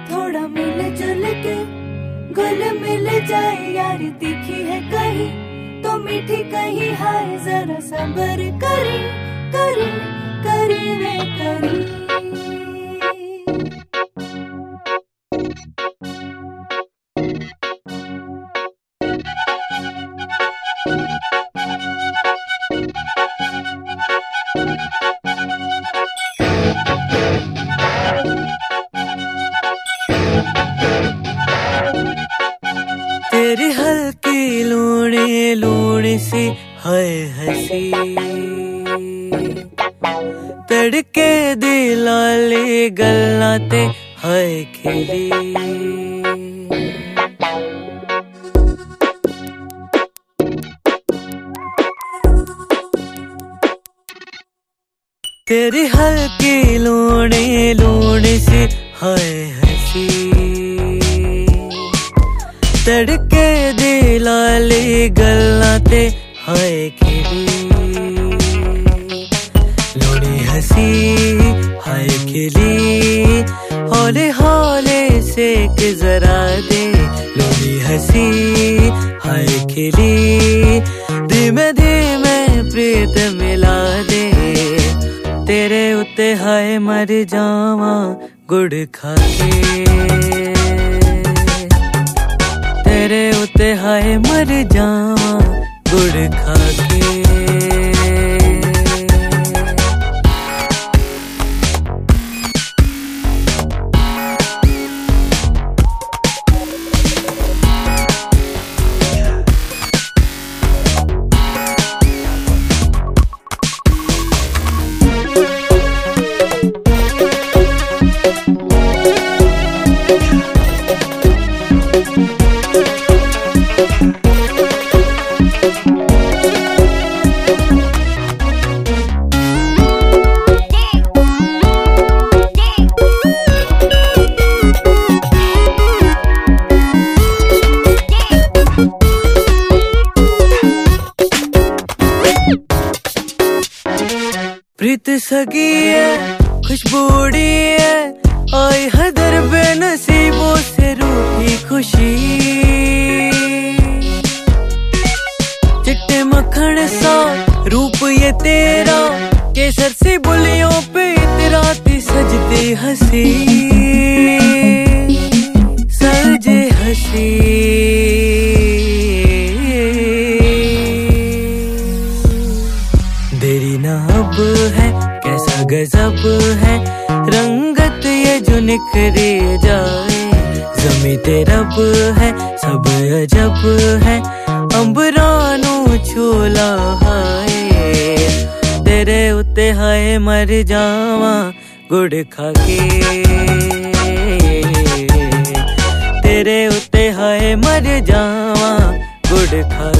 थोड़ा मिल जुल के गुल मिल जाए यार, दिखी है कहीं तो मीठी कहीं हाय, जरा सब्र करी करी करी वे करी। तेरी हल्की लूणी लूणी सी हाय हंसी, तड़के दिल वाली गल्लां ते हाय खिली। तेरी हल्की लूणी लूणी सी हाय हंसी, तड़के दिल वाली गल्लां ते हाय खिली। लूणी हंसी हाय खिली, हौले हौले सेक जरा दे। लूणी हंसी हाय खिली, धीमे धीमे प्रीत मिला दे। तेरे उत्ते हाय मर जावा गुड़ खाके, तेरे उत्ते हाय मर जावा गुड़ खाके। प्रीत सगी है खुशबूड़ी है, आई हदर बेनसीबों से रूठी खुशी। चिट्टे मक्खन सा रूप ये तेरा, केसर सी बुलियों पे इतराती सजती हंसी, सजे हंसी। तेरी नाब है कैसा गजब है, रंगत ये जो निखरे जाए। ज़मीं तेरब है सब अजब है, अंबरानू छोला हाय। तेरे उत्ते हाय मर जावा गुड़ खाके, तेरे उत्ते हाय मर जावा गुड़ खाके।